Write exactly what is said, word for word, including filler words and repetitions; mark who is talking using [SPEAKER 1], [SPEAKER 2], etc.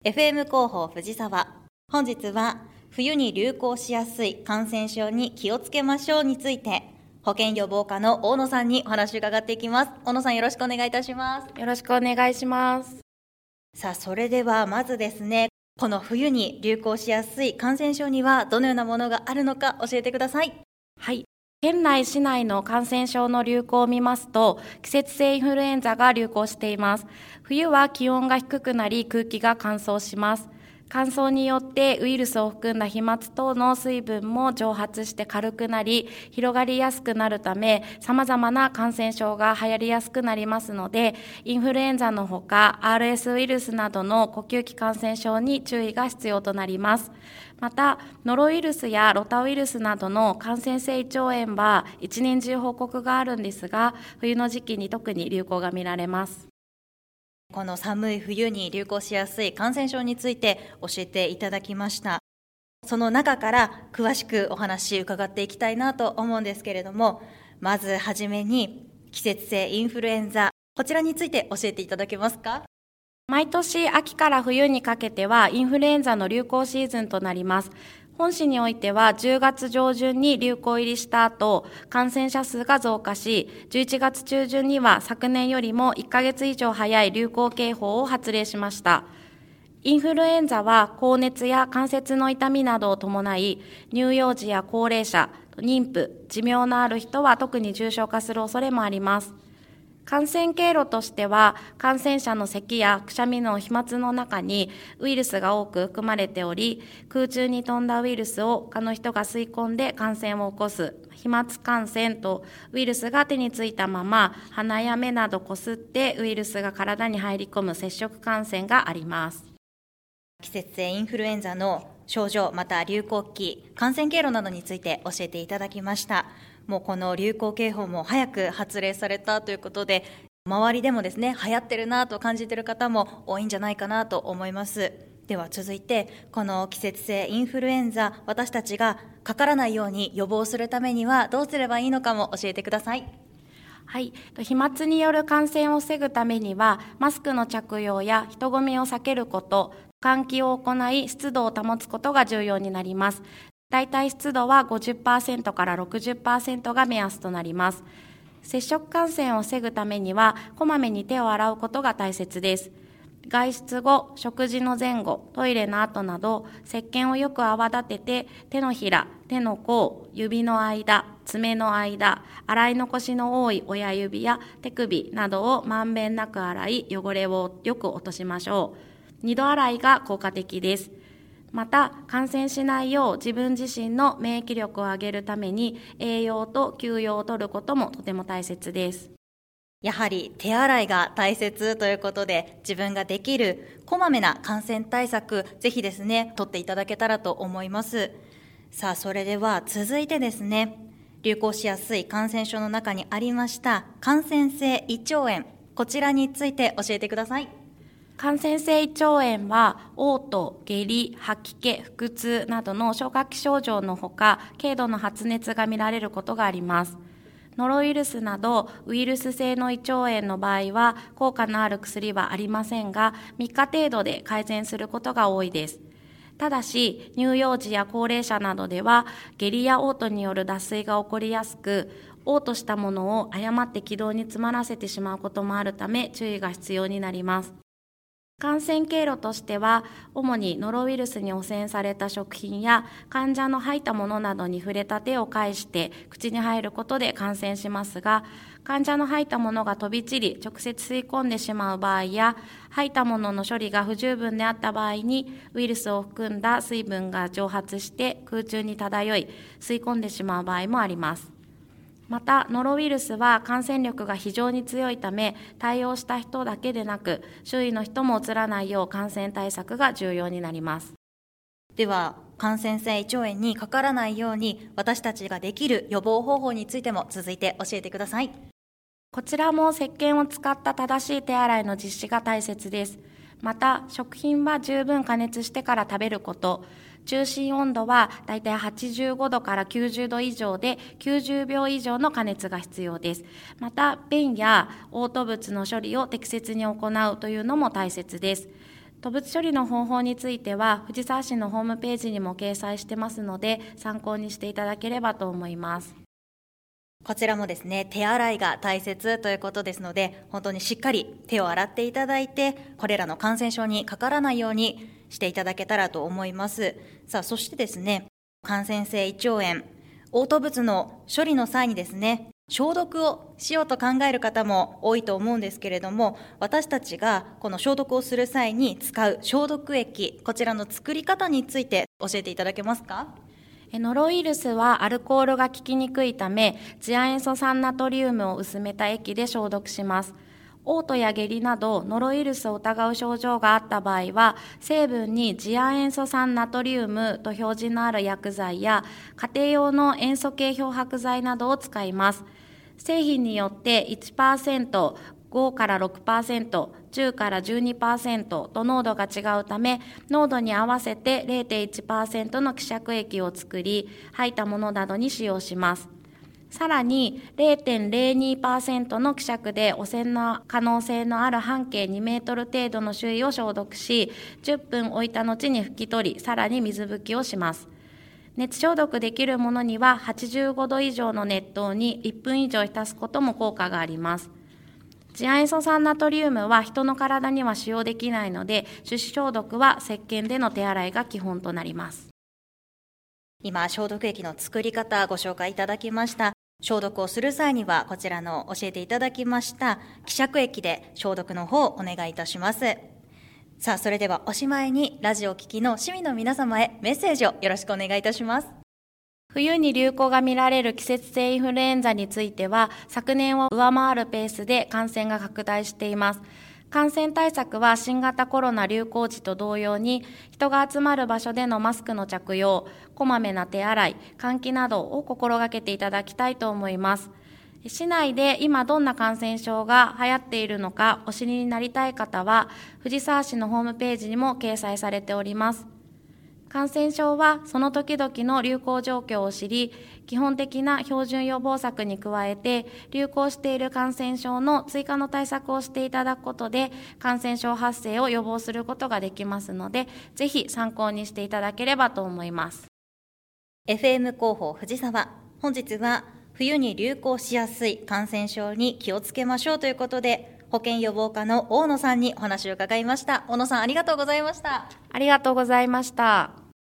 [SPEAKER 1] エフエム 広報藤沢。本日は冬に流行しやすい感染症に気をつけましょうについて、保健予防課の大野さんにお話を伺っていきます。大野さん、よろしくお願いいたします。
[SPEAKER 2] よろしくお願いします。
[SPEAKER 1] さあ、それではまずですね、この冬に流行しやすい感染症にはどのようなものがあるのか教えてください。
[SPEAKER 2] はい。県内市内の感染症の流行を見ますと、季節性インフルエンザが流行しています。冬は気温が低くなり空気が乾燥します。乾燥によってウイルスを含んだ飛沫等の水分も蒸発して軽くなり、広がりやすくなるため、様々な感染症が流行りやすくなりますので、インフルエンザのほか アールエス ウイルスなどの呼吸器感染症に注意が必要となります。また、ノロウイルスやロタウイルスなどの感染性胃腸炎は一年中報告があるんですが、冬の時期に特に流行が見られます。
[SPEAKER 1] この寒い冬に流行しやすい感染症について教えていただきました。その中から詳しくお話伺っていきたいなと思うんですけれども、まずはじめに季節性インフルエンザ、こちらについて教えていただけますか？
[SPEAKER 2] 毎年秋から冬にかけてはインフルエンザの流行シーズンとなります。本市においてはじゅうがつ上旬に流行入りした後、感染者数が増加し、じゅういちがつ中旬には昨年よりもいっかげつ以上早い流行警報を発令しました。インフルエンザは高熱や関節の痛みなどを伴い、乳幼児や高齢者、妊婦、持病のある人は特に重症化する恐れもあります。感染経路としては、感染者の咳やくしゃみの飛沫の中にウイルスが多く含まれており、空中に飛んだウイルスを他の人が吸い込んで感染を起こす飛沫感染と、ウイルスが手についたまま鼻や目などこすってウイルスが体に入り込む接触感染があります。
[SPEAKER 1] 季節性インフルエンザの症状、また流行期、感染経路などについて教えていただきました。もうこの流行警報も早く発令されたということで、周りでもですね、流行ってるなと感じている方も多いんじゃないかなと思います。では続いて、この季節性インフルエンザ、私たちがかからないように予防するためにはどうすればいいのかも教えてください。
[SPEAKER 2] はい、飛沫による感染を防ぐためには、マスクの着用や人混みを避けること、換気を行い湿度を保つことが重要になります。だいたい湿度は ごじゅっパーセント から ろくじゅっパーセント が目安となります。接触感染を防ぐためには、こまめに手を洗うことが大切です。外出後、食事の前後、トイレの後など、石鹸をよく泡立てて、手のひら、手の甲、指の間、爪の間、洗い残しの多い親指や手首などをまんべんなく洗い、汚れをよく落としましょう。二度洗いが効果的です。また、感染しないよう自分自身の免疫力を上げるために栄養と休養をとることもとても大切です。
[SPEAKER 1] やはり手洗いが大切ということで、自分ができるこまめな感染対策、ぜひですね、取っていただけたらと思います。さあ、それでは続いてですね、流行しやすい感染症の中にありました感染性胃腸炎、こちらについて教えてください。
[SPEAKER 2] 感染性胃腸炎は、嘔吐、下痢、吐き気、腹痛などの消化器症状のほか、軽度の発熱が見られることがあります。ノロウイルスなどウイルス性の胃腸炎の場合は、効果のある薬はありませんが、みっか程度で改善することが多いです。ただし、乳幼児や高齢者などでは、下痢や嘔吐による脱水が起こりやすく、嘔吐したものを誤って気道に詰まらせてしまうこともあるため、注意が必要になります。感染経路としては、主にノロウイルスに汚染された食品や患者の吐いたものなどに触れた手を介して口に入ることで感染しますが、患者の吐いたものが飛び散り直接吸い込んでしまう場合や、吐いたものの処理が不十分であった場合にウイルスを含んだ水分が蒸発して空中に漂い吸い込んでしまう場合もあります。また、ノロウイルスは感染力が非常に強いため、対応した人だけでなく、周囲の人もうつらないよう感染対策が重要になります。
[SPEAKER 1] では、感染性胃腸炎にかからないように、私たちができる予防方法についても続いて教えてください。
[SPEAKER 2] こちらも石鹸を使った正しい手洗いの実施が大切です。また、食品は十分加熱してから食べること、中心温度はだいたいはちじゅうごどからきゅうじゅうど以上できゅうじゅうびょう以上の加熱が必要です。また、便や嘔吐物の処理を適切に行うというのも大切です。 吐物処理の方法については藤沢市のホームページにも掲載してますので、参考にしていただければと思います。
[SPEAKER 1] こちらもですね、手洗いが大切ということですので、本当にしっかり手を洗っていただいて、これらの感染症にかからないようにしていただけたらと思います。さあ、そしてですね、感染性胃腸炎、嘔吐物の処理の際にですね、消毒をしようと考える方も多いと思うんですけれども、私たちがこの消毒をする際に使う消毒液、こちらの作り方について教えていただけますか？
[SPEAKER 2] ノロウイルスはアルコールが効きにくいため、次亜塩素酸ナトリウムを薄めた液で消毒します。嘔吐や下痢などノロウイルスを疑う症状があった場合は、成分に次亜塩素酸ナトリウムと表示のある薬剤や家庭用の塩素系漂白剤などを使います。製品によって いちパーセント、ごからろくパーセント、じゅうからじゅうにパーセント と濃度が違うため、濃度に合わせて れいてんいちパーセント の希釈液を作り、吐いたものなどに使用します。さらに れいてんれいにパーセント の希釈で汚染の可能性のある半径にメートル程度の周囲を消毒し、じゅっぷん置いた後に拭き取り、さらに水拭きをします。熱消毒できるものにははちじゅうごど以上の熱湯にいっぷん以上浸すことも効果があります。次亜塩素酸ナトリウムは人の体には使用できないので、手指消毒は石鹸での手洗いが基本となります。
[SPEAKER 1] 今、消毒液の作り方ご紹介いただきました。消毒をする際にはこちらの教えていただきました希釈液で消毒の方をお願いいたします。さあ、それではおしまいにラジオを聴きの市民の皆様へメッセージをよろしくお願いいたします。
[SPEAKER 2] 冬に流行が見られる季節性インフルエンザについては、昨年を上回るペースで感染が拡大しています。感染対策は新型コロナ流行時と同様に、人が集まる場所でのマスクの着用、こまめな手洗い、換気などを心がけていただきたいと思います。市内で今どんな感染症が流行っているのかお知りになりたい方は、藤沢市のホームページにも掲載されております。感染症はその時々の流行状況を知り、基本的な標準予防策に加えて、流行している感染症の追加の対策をしていただくことで、感染症発生を予防することができますので、ぜひ参考にしていただければと思います。
[SPEAKER 1] エフエム 広報藤沢、本日は冬に流行しやすい感染症に気をつけましょうということで、保健予防課の大野さんにお話を伺いました。大野さん、ありがとうございました。
[SPEAKER 2] ありがとうございました。